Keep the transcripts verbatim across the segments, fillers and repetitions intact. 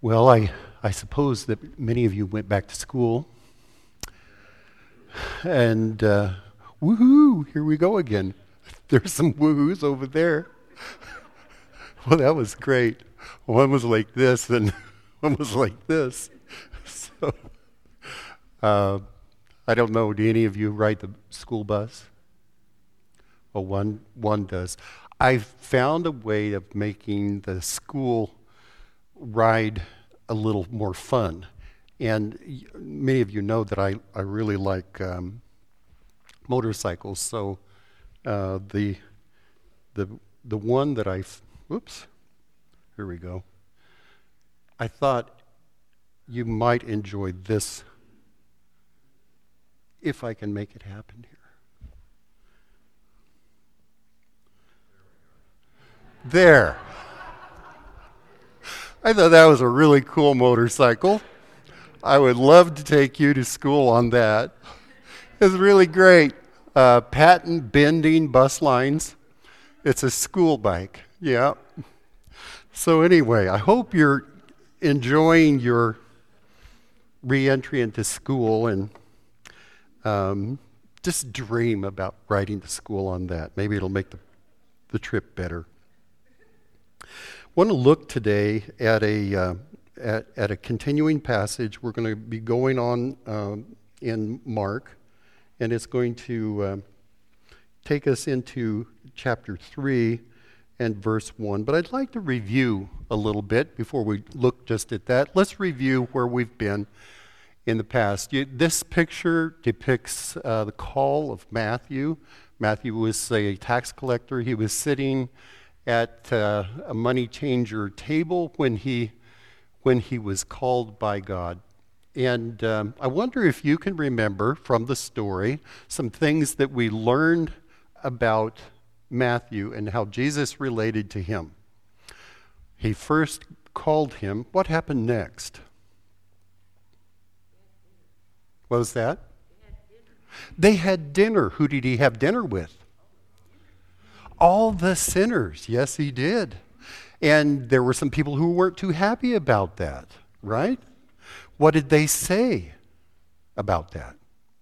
Well, I, I suppose that many of you went back to school. And uh, woohoo, here we go again. There's some woohoos over there. Well, that was great. One was like this and one was like this. So, uh, I don't know, do any of you ride the school bus? Well, one, one does. I've found a way of making the school ride a little more fun. And y- many of you know that I, I really like um, motorcycles. So uh, the the the one that I, f- whoops, here we go. I thought you might enjoy this if I can make it happen here. There. I thought that was a really cool motorcycle. I would love to take you to school on that. It's really great. Uh, patent bending bus lines. It's a school bike. Yeah. So anyway, I hope you're enjoying your re-entry into school and um, just dream about riding to school on that. Maybe it'll make the, the trip better. Want to look today at a uh, at, at a continuing passage. We're going to be going on um, in Mark, and it's going to uh, take us into chapter three and verse one. But I'd like to review a little bit before we look just at that. Let's review where we've been in the past. You, this picture depicts uh, the call of Matthew. Matthew was a tax collector. He was sitting at uh, a money changer table when he when he was called by God. And um, I wonder if you can remember from the story some things that we learned about Matthew and how Jesus related to him. He first called him. What happened next? What was that? They had dinner. Who did he have dinner with? All the sinners. Yes, he did. And there were some people who weren't too happy about that, right? What did they say about that?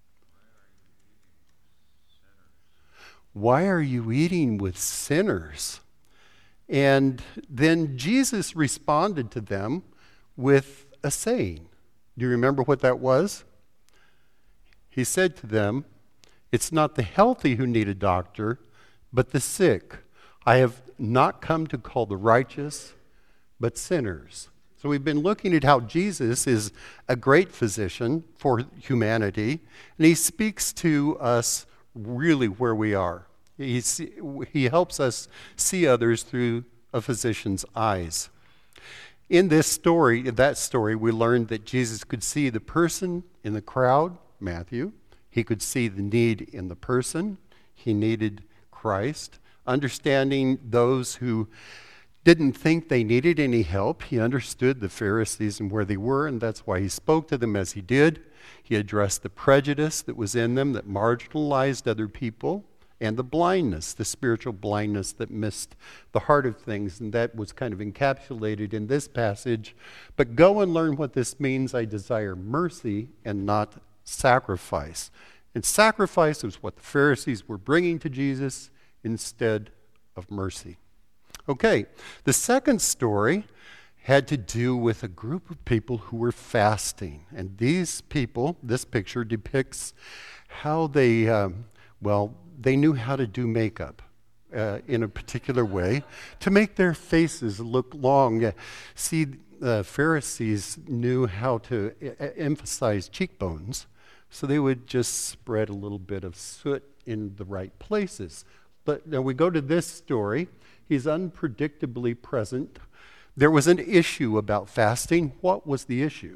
Why are you eating with sinners? And then Jesus responded to them with a saying. Do you remember what that was? He said to them, "It's not the healthy who need a doctor, but the sick. I have not come to call the righteous, but sinners." So we've been looking at how Jesus is a great physician for humanity, and he speaks to us really where we are. He's, he helps us see others through a physician's eyes. In this story, in that story, we learned that Jesus could see the person in the crowd, Matthew. He could see the need in the person. He needed Christ. Understanding those who didn't think they needed any help. He understood the Pharisees and where they were, and that's why he spoke to them as he did. He addressed the prejudice that was in them that marginalized other people, and the blindness, the spiritual blindness that missed the heart of things, and that was kind of encapsulated in this passage. But go and learn what this means. I desire mercy and not sacrifice. And sacrifice was what the Pharisees were bringing to Jesus instead of mercy. Okay, the second story had to do with a group of people who were fasting. And these people, this picture depicts how they, um, well, they knew how to do makeup uh, in a particular way to make their faces look long. Uh, see, the Pharisees knew how to e- emphasize cheekbones, so they would just spread a little bit of soot in the right places. But now we go to this story. He's unpredictably present. There was an issue about fasting. What was the issue?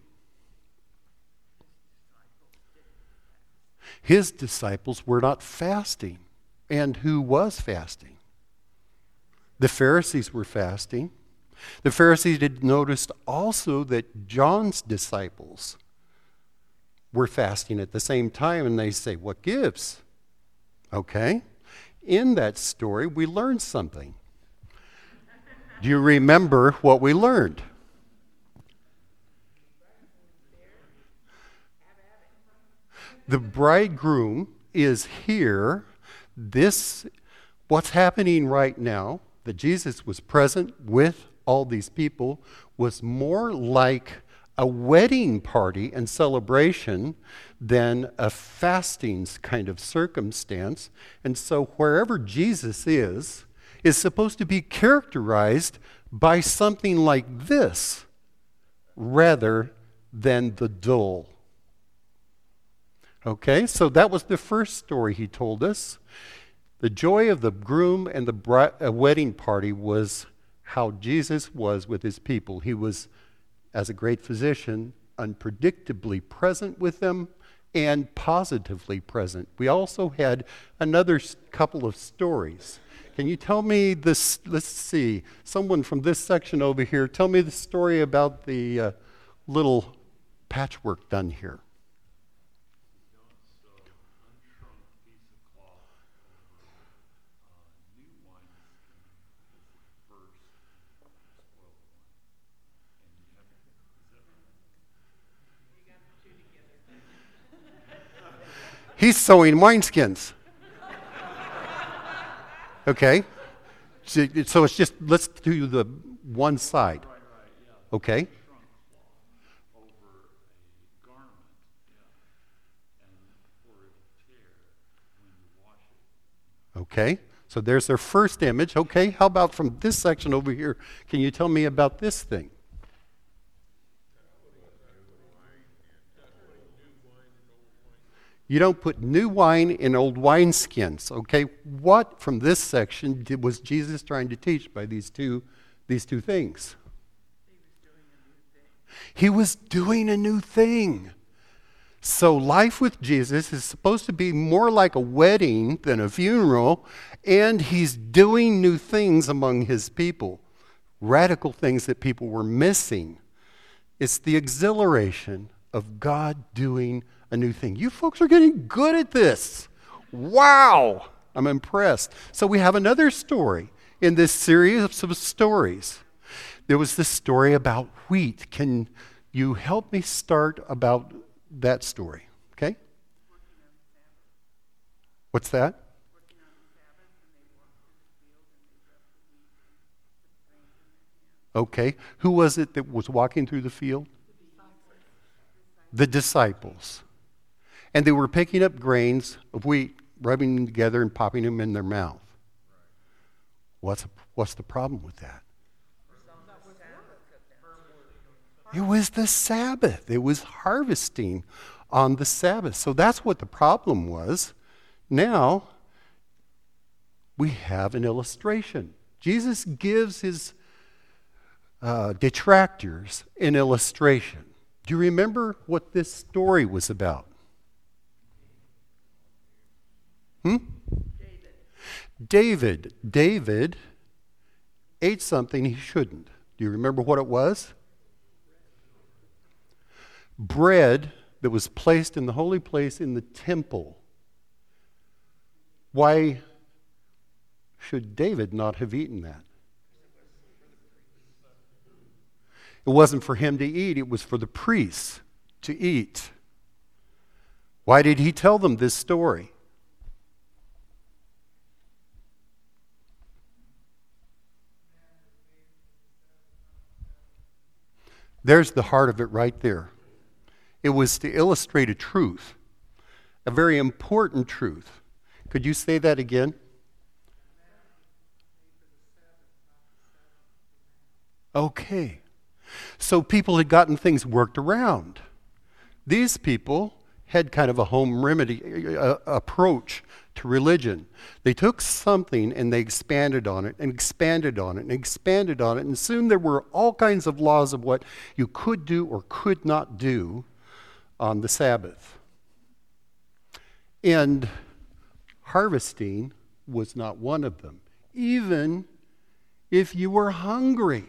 His disciples were not fasting. And who was fasting? The Pharisees were fasting. The Pharisees had noticed also that John's disciples were fasting at the same time, and they say, "What gives?" Okay. In that story, we learned something. Do you remember what we learned? The bridegroom is here. This, what's happening right now, that Jesus was present with all these people, was more like a wedding party and celebration than a fasting kind of circumstance. And so wherever Jesus is, is supposed to be characterized by something like this rather than the dull. Okay, so that was the first story he told us. The joy of the groom and the bri- uh, wedding party was how Jesus was with his people. He was, as a great physician, unpredictably present with them and positively present. We also had another s- couple of stories. Can you tell me this? Let's see, someone from this section over here, tell me the story about the uh, little patchwork done here. He's sewing wineskins. Okay. So, so it's just, let's do the one side. Okay. Okay. So there's their first image. Okay. How about from this section over here? Can you tell me about this thing? You don't put new wine in old wineskins. Okay, what from this section did, was Jesus trying to teach by these two, these two things? He was doing a new thing. So life with Jesus is supposed to be more like a wedding than a funeral, and he's doing new things among his people, radical things that people were missing. It's the exhilaration of God doing a new thing. You folks are getting good at this. Wow, I'm impressed. So we have another story in this series of stories. There was this story about wheat. Can you help me start about that story? Okay? What's that? Okay. Who was it that was walking through the field? The disciples. And they were picking up grains of wheat, rubbing them together and popping them in their mouth. What's, what's the problem with that? It was the Sabbath. It was harvesting on the Sabbath. So that's what the problem was. Now, we have an illustration. Jesus gives his uh, detractors an illustration. Do you remember what this story was about? Hmm? David. David. David ate something he shouldn't. Do you remember what it was? Bread that was placed in the holy place in the temple. Why should David not have eaten that? It wasn't for him to eat, it was for the priests to eat. Why did he tell them this story? There's the heart of it right there. It was to illustrate a truth, a very important truth. Could you say that again? Okay. So people had gotten things worked around. These people had kind of a home remedy uh, approach to religion. They took something and they expanded on it and expanded on it and expanded on it, and soon there were all kinds of laws of what you could do or could not do on the Sabbath. And harvesting was not one of them, even if you were hungry.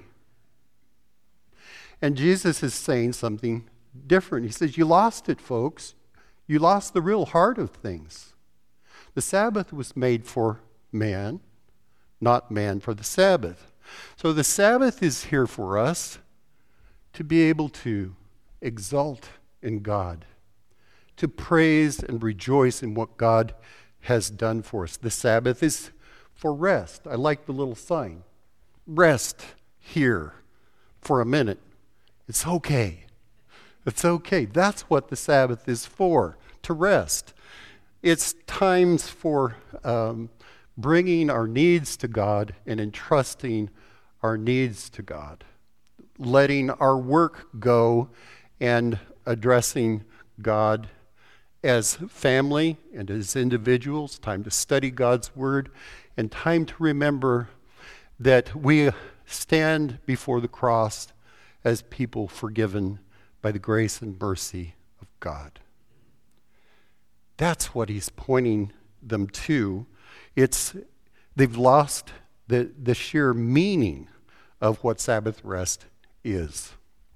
And Jesus is saying something different. He says, you lost it, folks. You lost the real heart of things. The Sabbath was made for man, not man for the Sabbath. So the Sabbath is here for us to be able to exult in God, to praise and rejoice in what God has done for us. The Sabbath is for rest. I like the little sign. Rest here for a minute. It's okay. It's okay. That's what the Sabbath is for, to rest. It's times for um, bringing our needs to God and entrusting our needs to God, letting our work go and addressing God as family and as individuals, time to study God's word, and time to remember that we stand before the cross as people forgiven by the grace and mercy of God. That's what he's pointing them to. It's they've lost the, the sheer meaning of what Sabbath rest is.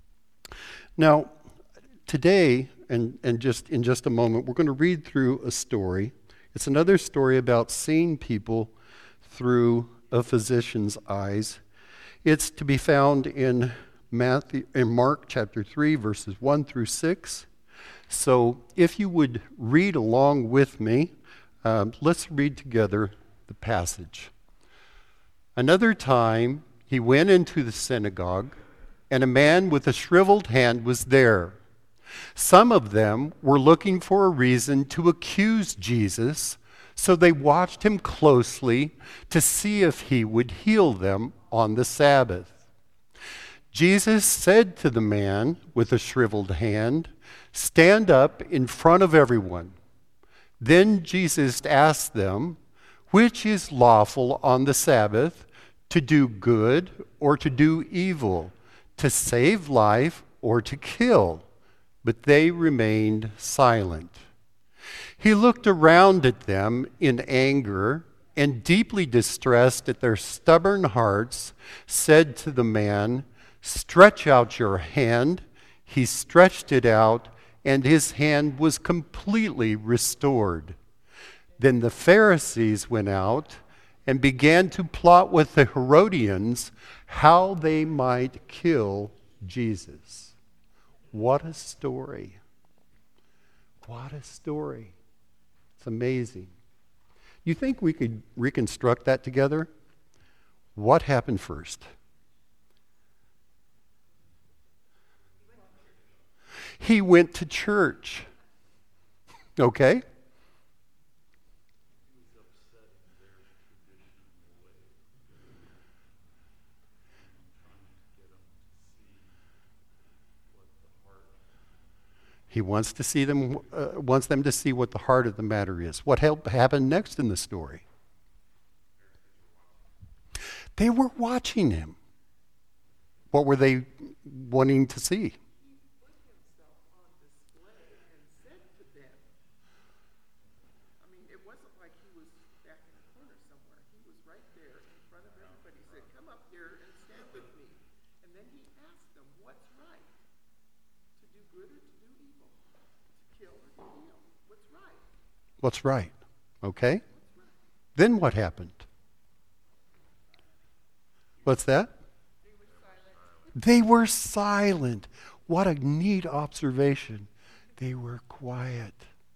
Now, today, and, and just in just a moment, we're going to read through a story. It's another story about seeing people through a physician's eyes. It's to be found in Matthew, in Mark chapter three, verses one through six. So if you would read along with me, um, let's read together the passage. Another time he went into the synagogue, and a man with a shriveled hand was there. Some of them were looking for a reason to accuse Jesus, so they watched him closely to see if he would heal them on the Sabbath. Jesus said to the man with a shriveled hand, "Stand up in front of everyone." Then Jesus asked them, "Which is lawful on the Sabbath, to do good or to do evil, to save life or to kill?" But they remained silent. He looked around at them in anger and, deeply distressed at their stubborn hearts, said to the man, "Stretch out your hand." He stretched it out, and his hand was completely restored. Then the Pharisees went out and began to plot with the Herodians how they might kill Jesus. What a story. What a story. It's amazing. You think we could reconstruct that together? What happened first? He went to church. Okay? He wants to see them, uh, wants them to see what the heart of the matter is. What helped happened next in the story? They were watching him. What were they wanting to see? What's right? Okay. Then what happened? What's that? They were silent. What a neat observation. They were quiet.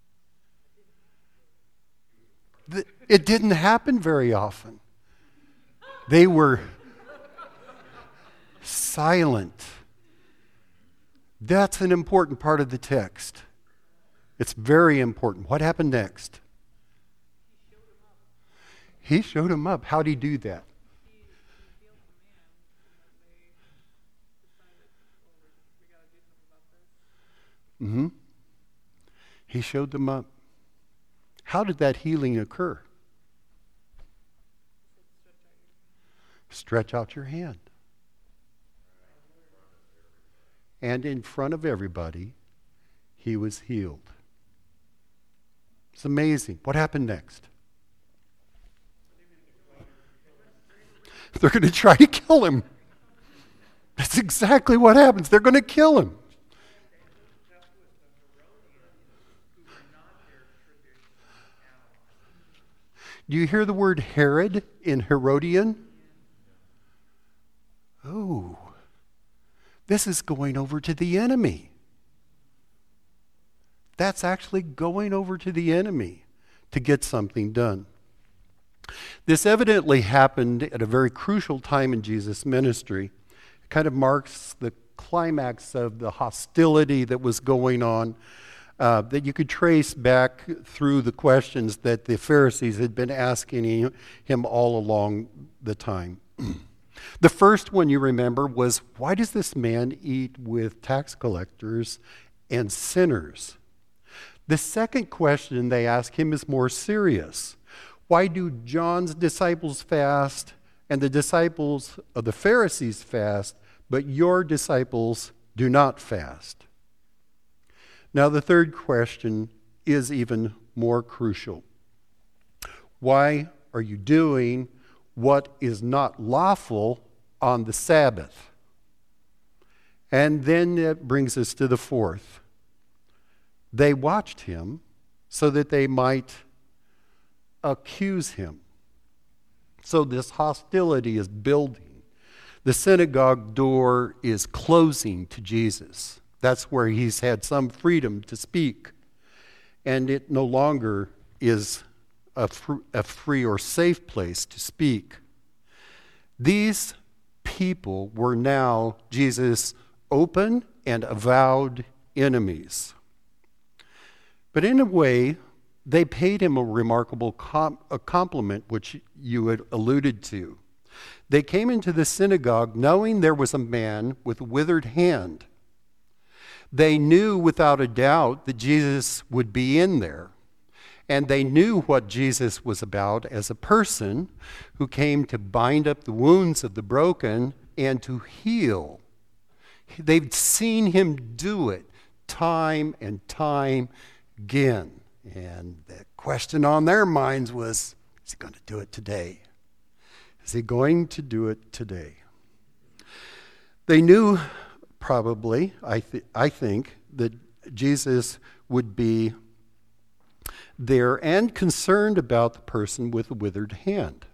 It didn't happen very often. They were silent. That's an important part of the text. It's very important. What happened next? He showed him up. How did he do that? Mm-hmm. He showed them up. How did that healing occur? Stretch out your hand. And in front of everybody, he was healed. It's amazing. What happened next? They're going to try to kill him. That's exactly what happens. They're going to kill him. Do you hear the word Herod in Herodian? Oh, this is going over to the enemy. That's actually going over to the enemy to get something done. This evidently happened at a very crucial time in Jesus' ministry. It kind of marks the climax of the hostility that was going on, uh, that you could trace back through the questions that the Pharisees had been asking him all along the time. The first one you remember was, why does this man eat with tax collectors and sinners? The second question they ask him is more serious. Why do John's disciples fast and the disciples of the Pharisees fast, but your disciples do not fast? Now, the third question is even more crucial. Why are you doing what is not lawful on the Sabbath? And then it brings us to the fourth. They watched him so that they might accuse him. So this hostility is building. The synagogue door is closing to Jesus. That's where he's had some freedom to speak. And it no longer is a, fr- a free or safe place to speak. These people were now Jesus' open and avowed enemies. But in a way, they paid him a remarkable com- a compliment, which you had alluded to. They came into the synagogue knowing there was a man with a withered hand. They knew without a doubt that Jesus would be in there. And they knew what Jesus was about as a person who came to bind up the wounds of the broken and to heal. They'd seen him do it time and time again. And the question on their minds was, is he going to do it today? Is he going to do it today? They knew probably, I, th- I think, that Jesus would be there and concerned about the person with a withered hand.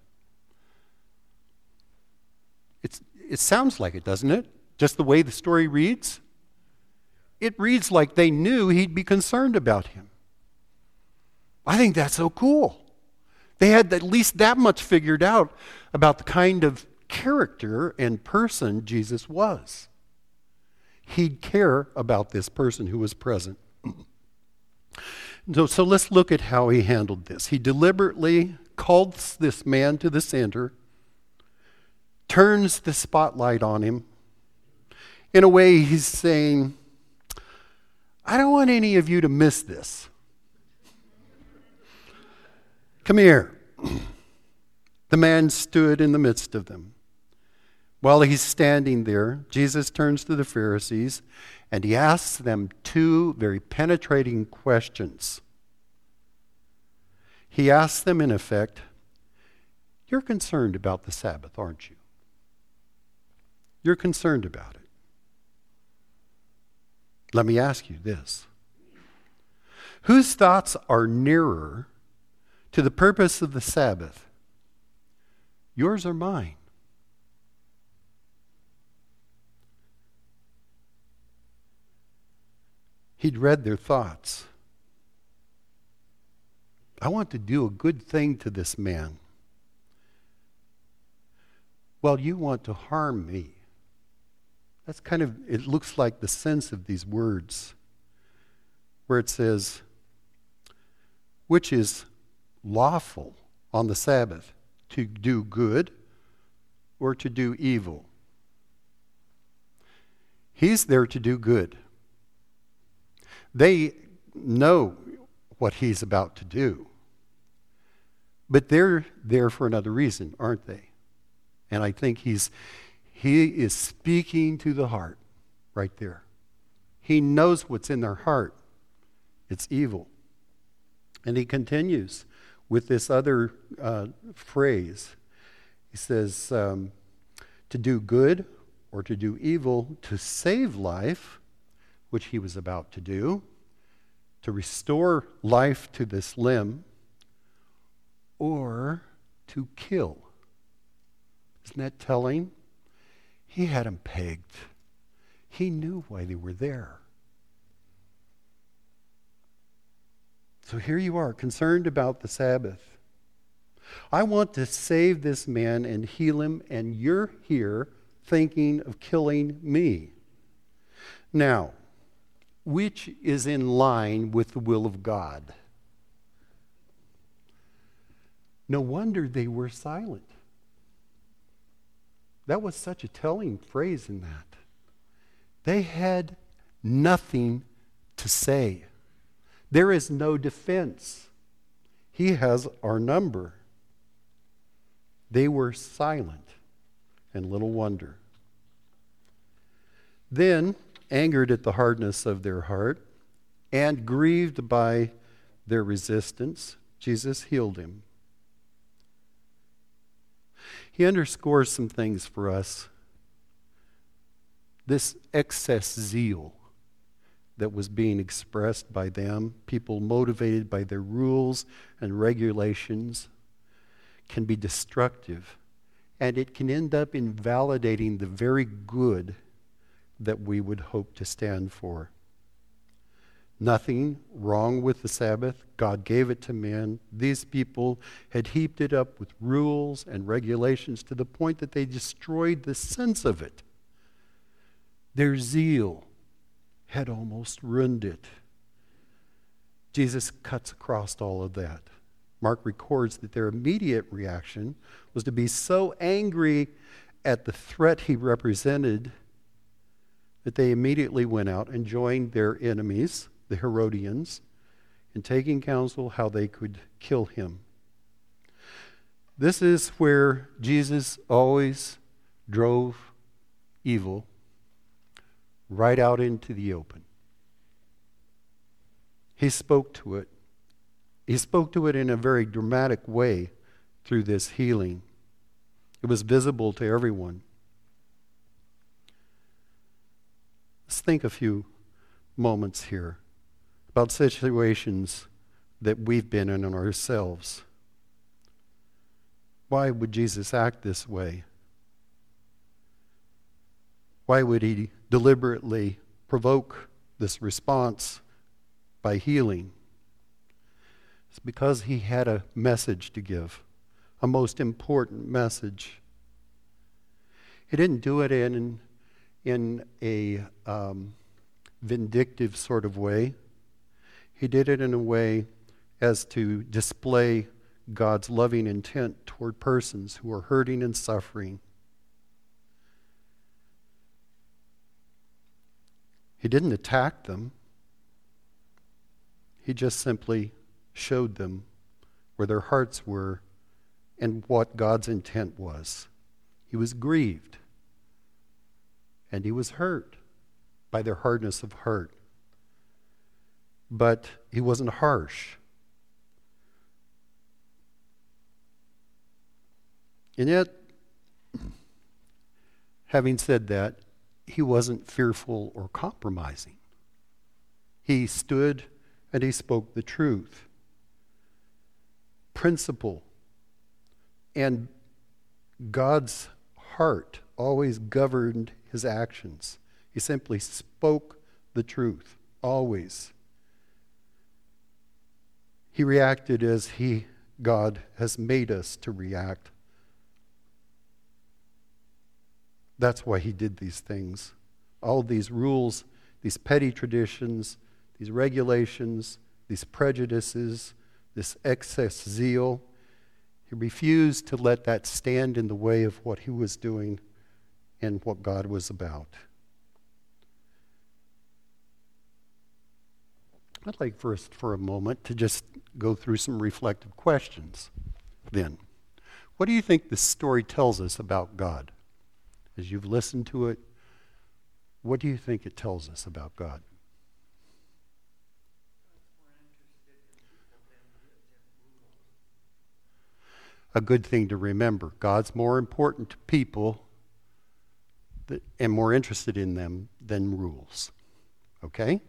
It's, it sounds like it, doesn't it? Just the way the story reads. It reads like they knew he'd be concerned about him. I think that's so cool. They had at least that much figured out about the kind of character and person Jesus was. He'd care about this person who was present. So, so let's look at how he handled this. He deliberately calls this man to the center, turns the spotlight on him. In a way, he's saying, I don't want any of you to miss this. Come here. The man stood in the midst of them. While he's standing there, Jesus turns to the Pharisees and he asks them two very penetrating questions. He asks them, in effect, you're concerned about the Sabbath, aren't you? You're concerned about it. Let me ask you this. Whose thoughts are nearer to the purpose of the Sabbath? Yours or mine? He'd read their thoughts. I want to do a good thing to this man. Well, you want to harm me. That's kind of, it looks like the sense of these words, where it says, which is lawful on the Sabbath, to do good or to do evil? He's there to do good. They know what he's about to do. But they're there for another reason, aren't they? And I think he's he is speaking to the heart right there. He knows what's in their heart. It's evil. And he continues with this other uh, phrase. He says, um, to do good or to do evil, to save life, which he was about to do, to restore life to this limb, or to kill. Isn't that telling? He had them pegged. He knew why they were there. So here you are, concerned about the Sabbath. I want to save this man and heal him, and you're here thinking of killing me. Now, which is in line with the will of God? No wonder they were silent. That was such a telling phrase in that. They had nothing to say. There is no defense. He has our number. They were silent, and little wonder. Then, angered at the hardness of their heart and grieved by their resistance, Jesus healed him. He underscores some things for us. This excess zeal that was being expressed by them, people motivated by their rules and regulations, can be destructive, and it can end up invalidating the very good that we would hope to stand for. Nothing wrong with the Sabbath. God gave it to men. These people had heaped it up with rules and regulations to the point that they destroyed the sense of it. Their zeal had almost ruined it. Jesus cuts across all of that. Mark records that their immediate reaction was to be so angry at the threat he represented that they immediately went out and joined their enemies, the Herodians, in taking counsel how they could kill him. This is where Jesus always drove evil right out into the open. He spoke to it. He spoke to it in a very dramatic way through this healing. It was visible to everyone. Let's think a few moments here about situations that we've been in ourselves. Why would Jesus act this way? Why would he deliberately provoke this response by healing? It's because he had a message to give, a most important message. He didn't do it in, in a um, vindictive sort of way. He did it in a way as to display God's loving intent toward persons who are hurting and suffering. He didn't attack them. He just simply showed them where their hearts were and what God's intent was. He was grieved, and he was hurt by their hardness of heart. But he wasn't harsh. And yet, having said that, he wasn't fearful or compromising. He stood and he spoke the truth. Principle and God's heart always governed his actions. He simply spoke the truth, always. He reacted as he, God, has made us to react. That's why he did these things. All these rules, these petty traditions, these regulations, these prejudices, this excess zeal. He refused to let that stand in the way of what he was doing and what God was about. I'd like for us for a moment to just go through some reflective questions then. What do you think this story tells us about God? As you've listened to it, what do you think it tells us about God? A good thing to remember. God's more important to people that, and more interested in them than rules. Okay?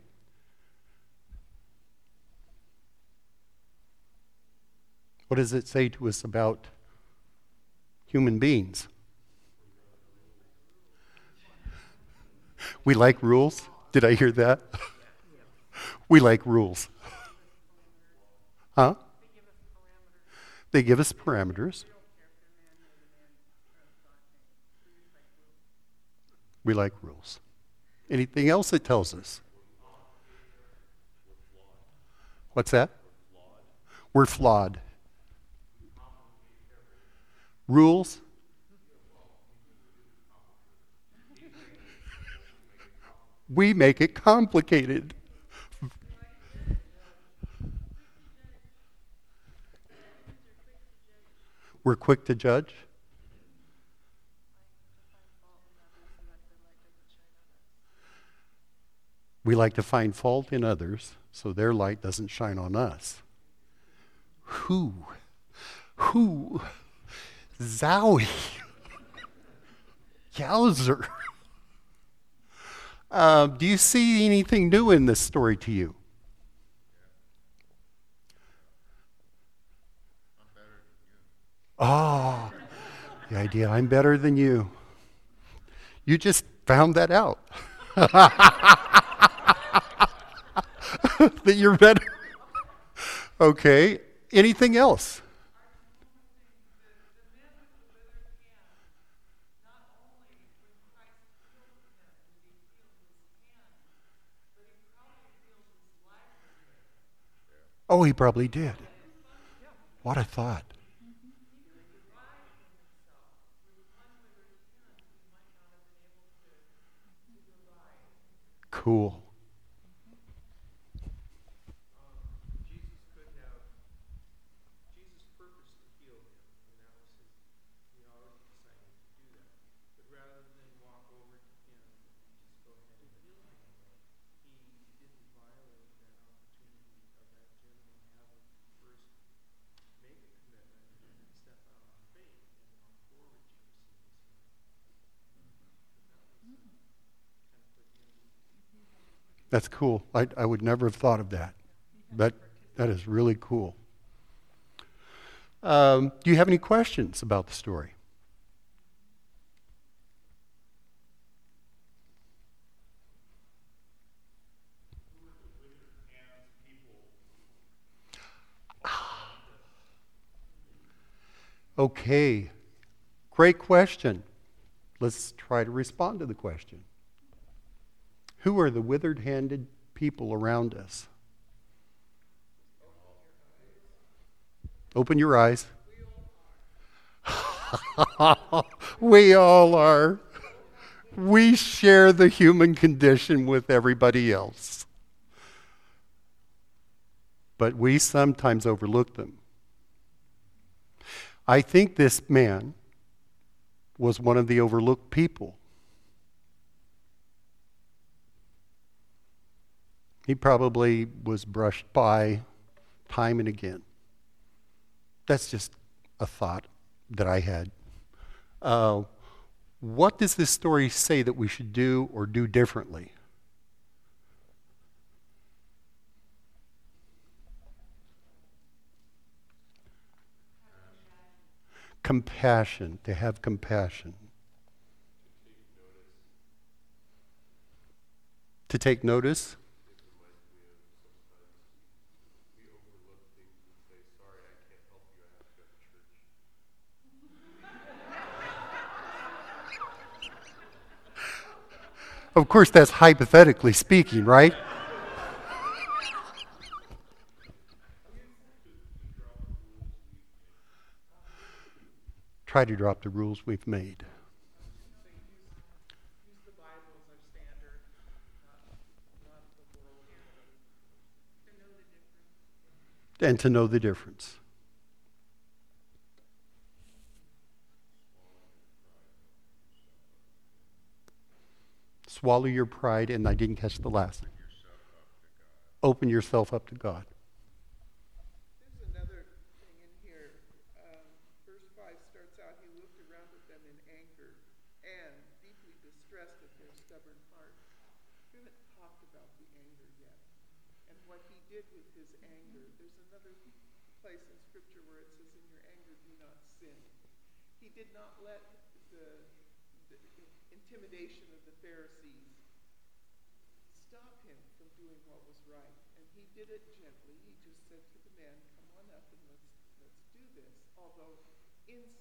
What does it say to us about human beings? We like rules? Did I hear that? We like rules. Huh? They give us parameters. We like rules. Anything else it tells us? What's that? We're flawed. Rules? We make it complicated. We're quick to judge. We like to find fault in others so their light doesn't shine on us. Who? Who? Zowie. Yowzer. Uh, do you see anything new in this story to you? Oh, the idea I'm better than you. You just found that out. That you're better. Okay. Anything else? Oh, he probably did. What a thought. Cool. That's cool. I, I would never have thought of that. That, that is really cool. Um, do you have any questions about the story? Okay. Great question. Let's try to respond to the question. Who are the withered-handed people around us? Open your eyes. We all are. We share the human condition with everybody else. But we sometimes overlook them. I think this man was one of the overlooked people. He probably was brushed by time and again. That's just a thought that I had. Uh, what does this story say that we should do or do differently? Compassion, to have compassion. To take notice? Of course, that's hypothetically speaking, right? Try to drop the rules we've made. And to know the difference. Swallow your pride, and I didn't catch the last. Open yourself up to God. There's another thing in here. Um, verse five starts out, he looked around at them in anger and deeply distressed at their stubborn heart. We haven't talked about the anger yet and what he did with his anger. There's another place in Scripture where it says, in your anger do not sin. He did not let the, the intimidation of the Pharisees stop him from doing what was right. And he did it gently. He just said to the man, come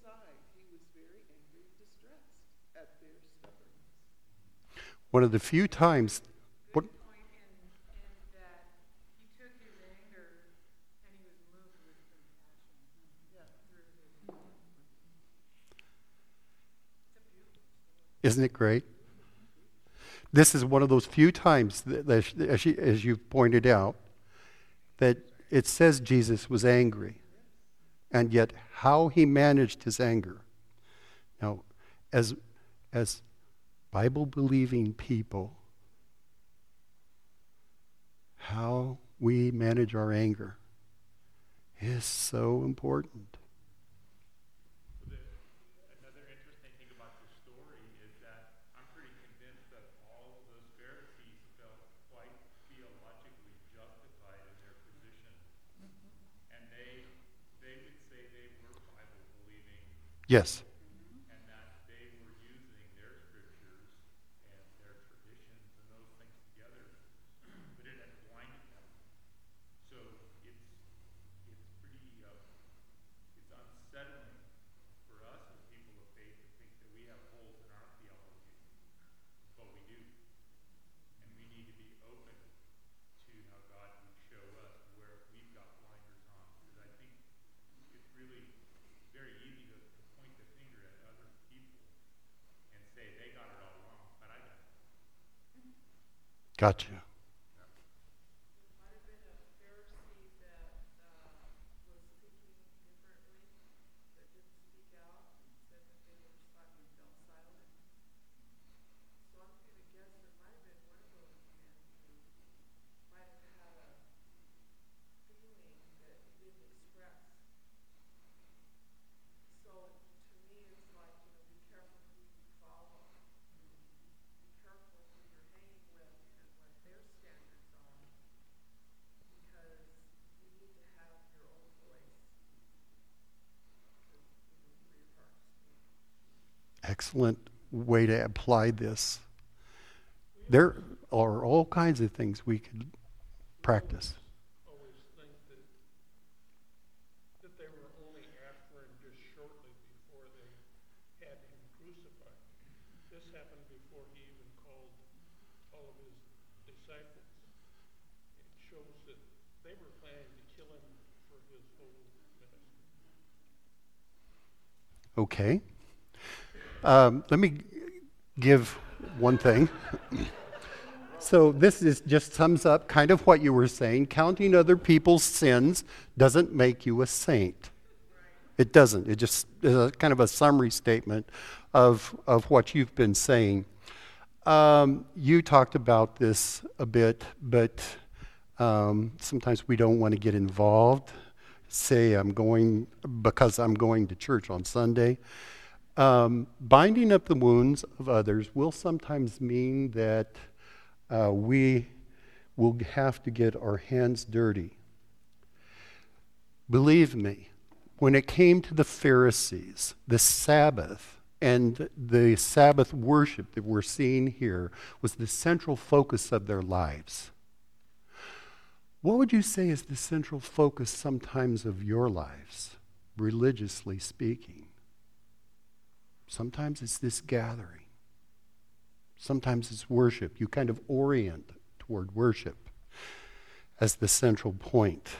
five, he was very angry and distressed at their stubbornness. One of the few times. What, Good point in, in that he took his anger and he was moved with compassion Yeah. through his anger. It's a beautiful story. isn't it great? This is one of those few times, that, that, as, you, as you've pointed out, that it says Jesus was angry, and yet how he managed his anger. Now, as, as Bible-believing people, how we manage our anger is so important. Another interesting thing about the story is that I'm pretty convinced that all of those Pharisees felt quite theologically justified in their position. And they they would say they were Bible believing Yes. and that they were using their scriptures and their traditions and those things together, but it had blinded them. So it's it's pretty uh, it's unsettling for us as people of faith to think that we have holes in our theology, but we do. And we need to be open to how God would show us where we've got blinders on. Because I think it's really very easy to, to point the finger at other people and say they got it all wrong, but I got it. Gotcha. There might have been a Pharisee that uh, was speaking differently, that didn't speak out and said that they were silent, felt silent. So I'm going to guess there might have been one of those men who might have had a feeling that he didn't express. So to me, it's like, you know, be careful who you follow. Be careful who you're hanging with and what their standards are. Because you need to have your own voice to, you know, for your heart to speak. Excellent way to apply this. There are all kinds of things we could practice. always think that that they were only after him just shortly before they had him crucified. This happened before he even called all of his disciples. It shows that they were planning to kill him for his whole ministry. Okay. Um, let me give one thing. So this is just sums up kind of what you were saying. Counting other people's sins doesn't make you a saint. It doesn't. It just is a kind of a summary statement of, of what you've been saying. Um, you talked about this a bit, but um, sometimes we don't want to get involved. Say I'm going because I'm going to church on Sunday. Um, binding up the wounds of others will sometimes mean that uh, we will have to get our hands dirty. Believe me, when it came to the Pharisees, the Sabbath and the Sabbath worship that we're seeing here was the central focus of their lives. What would you say is the central focus sometimes of your lives, religiously speaking? Sometimes it's this gathering. Sometimes it's worship. You kind of orient toward worship as the central point.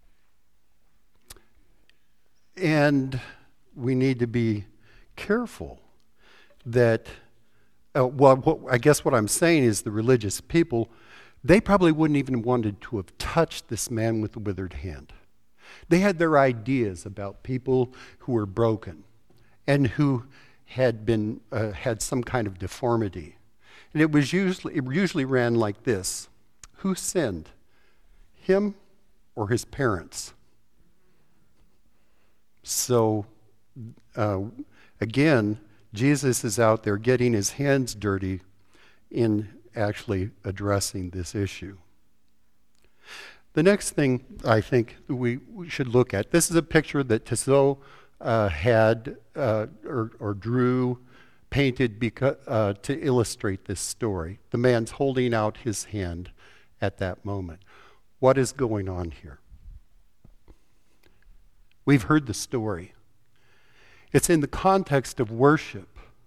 And we need to be careful that, uh, well, what, I guess what I'm saying is the religious people, they probably wouldn't even wanted to have touched this man with the withered hand. They had their ideas about people who were broken and who had been uh, had some kind of deformity. And it was usually it usually ran like this: who sinned, him or his parents? So uh, again, Jesus is out there getting his hands dirty in actually addressing this issue. The next thing I think we, we should look at, this is a picture that Tissot uh, had uh, or, or drew, painted beca- uh, to illustrate this story. The man's holding out his hand at that moment. What is going on here? We've heard the story. It's in the context of worship.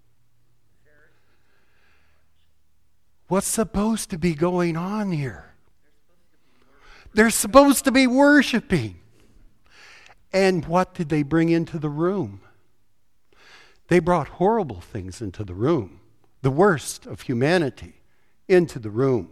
What's supposed to be going on here? They're supposed to be worshiping. And what did they bring into the room? They brought horrible things into the room. The worst of humanity into the room.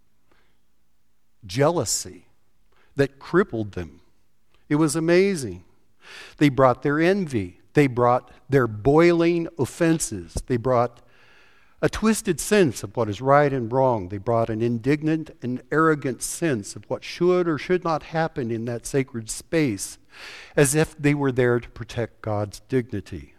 Jealousy that crippled them. It was amazing. They brought their envy. They brought their boiling offenses. They brought a twisted sense of what is right and wrong. They brought an indignant and arrogant sense of what should or should not happen in that sacred space, as if they were there to protect God's dignity.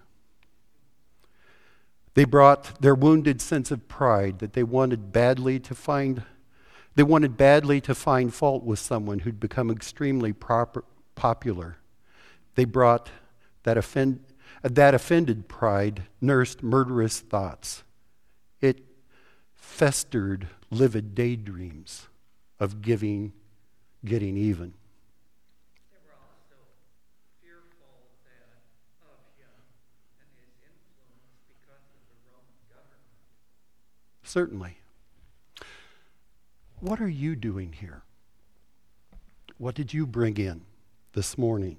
They brought their wounded sense of pride that they wanted badly to find They wanted badly to find fault with someone who'd become extremely proper, popular. They brought that, offend, that offended pride, nursed murderous thoughts. It festered livid daydreams of giving, getting even. They were also fearful that of him and his influence because of the Roman government. Certainly. What are you doing here? What did you bring in this morning?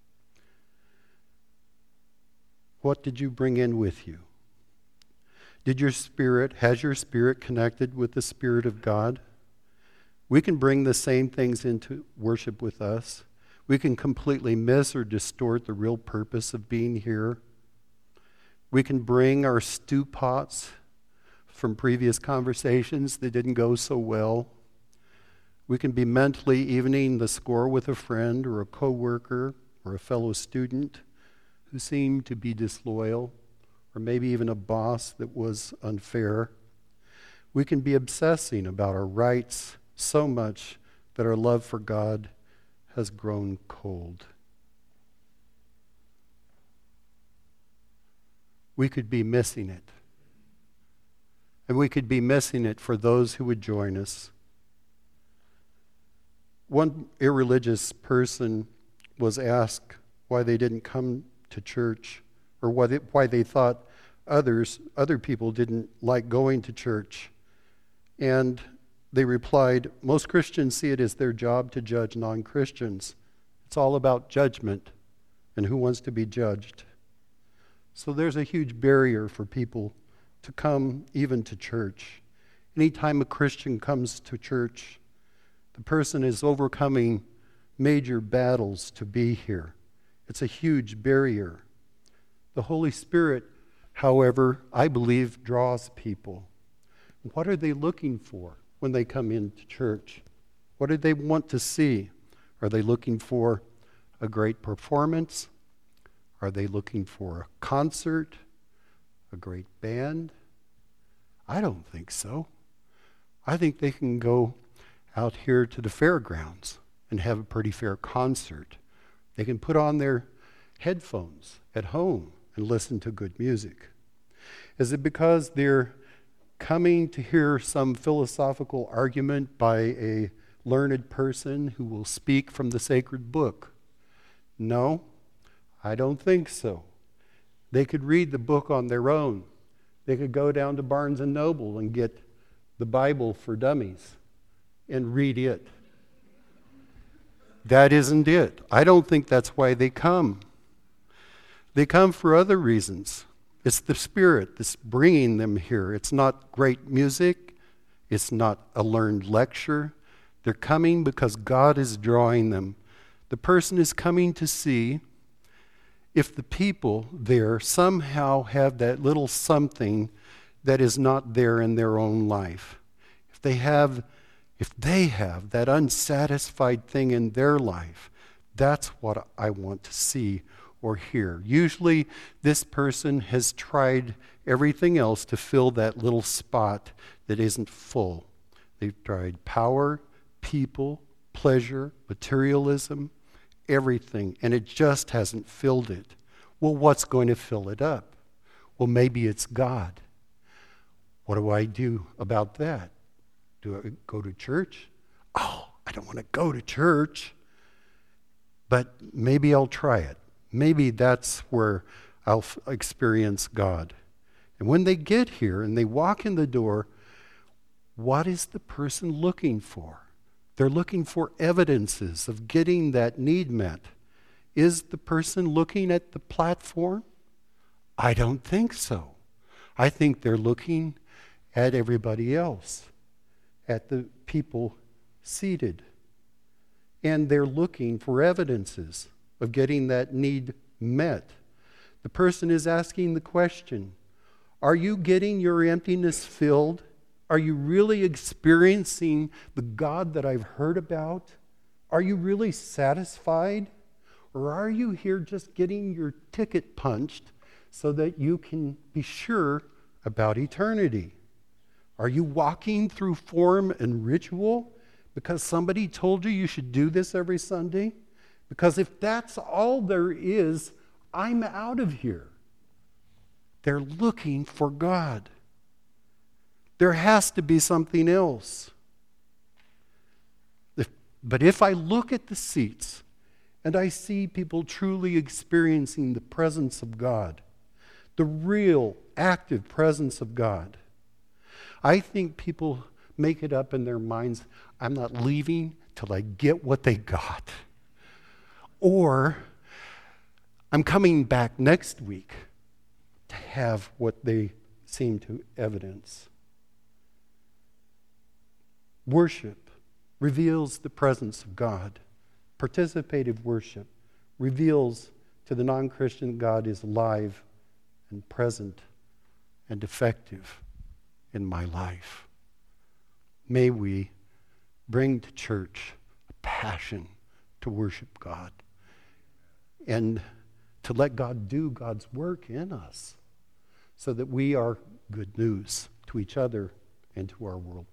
What did you bring in with you? Did your spirit, has your spirit connected with the Spirit of God? We can bring the same things into worship with us. We can completely miss or distort the real purpose of being here. We can bring our stew pots from previous conversations that didn't go so well. We can be mentally evening the score with a friend or a coworker or a fellow student who seemed to be disloyal, or maybe even a boss that was unfair. We can be obsessing about our rights so much that our love for God has grown cold. We could be missing it. And we could be missing it for those who would join us. One irreligious person was asked why they didn't come to church, or why they, why they thought others, other people didn't like going to church. And they replied, most Christians see it as their job to judge non-Christians. It's all about judgment and who wants to be judged. So there's a huge barrier for people to come even to church. Anytime a Christian comes to church, the person is overcoming major battles to be here. It's a huge barrier. The Holy Spirit, however, I believe, draws people. What are they looking for when they come into church? What do they want to see? Are they looking for a great performance? Are they looking for a concert? A great band? I don't think so. I think they can go out here to the fairgrounds and have a pretty fair concert. They can put on their headphones at home and listen to good music. Is it because they're coming to hear some philosophical argument by a learned person who will speak from the sacred book? No, I don't think so. They could read the book on their own. They could go down to Barnes and Noble and get the Bible for Dummies and read it. That isn't it. I don't think that's why they come. They come for other reasons. It's the Spirit that's bringing them here. It's not great music. It's not a learned lecture. They're coming because God is drawing them. The person is coming to see if the people there somehow have that little something that is not there in their own life. If they have, if they have that unsatisfied thing in their life, that's what I want to see or hear. Usually this person has tried everything else to fill that little spot that isn't full. They've tried power, people, pleasure, materialism, everything, and it just hasn't filled it. Well, what's going to fill it up? Well, maybe it's God. What do I do about that? Do I go to church? Oh, I don't want to go to church, but maybe I'll try it. Maybe that's where I'll f- experience God. And when they get here and they walk in the door, what is the person looking for? They're looking for evidences of getting that need met. Is the person looking at the platform? I don't think so. I think they're looking at everybody else, at the people seated. And they're looking for evidences of getting that need met. The person is asking the question, are you getting your emptiness filled? Are you really experiencing the God that I've heard about? Are you really satisfied? Or are you here just getting your ticket punched so that you can be sure about eternity? Are you walking through form and ritual because somebody told you you should do this every Sunday? Because if that's all there is, I'm out of here. They're looking for God. There has to be something else. If, but if I look at the seats and I see people truly experiencing the presence of God, the real active presence of God, I think people make it up in their minds, I'm not leaving till I get what they got. Or I'm coming back next week to have what they seem to evidence. Worship reveals the presence of God. Participative worship reveals to the non-Christian God is alive and present and effective in my life. May we bring to church a passion to worship God and to let God do God's work in us so that we are good news to each other and to our world.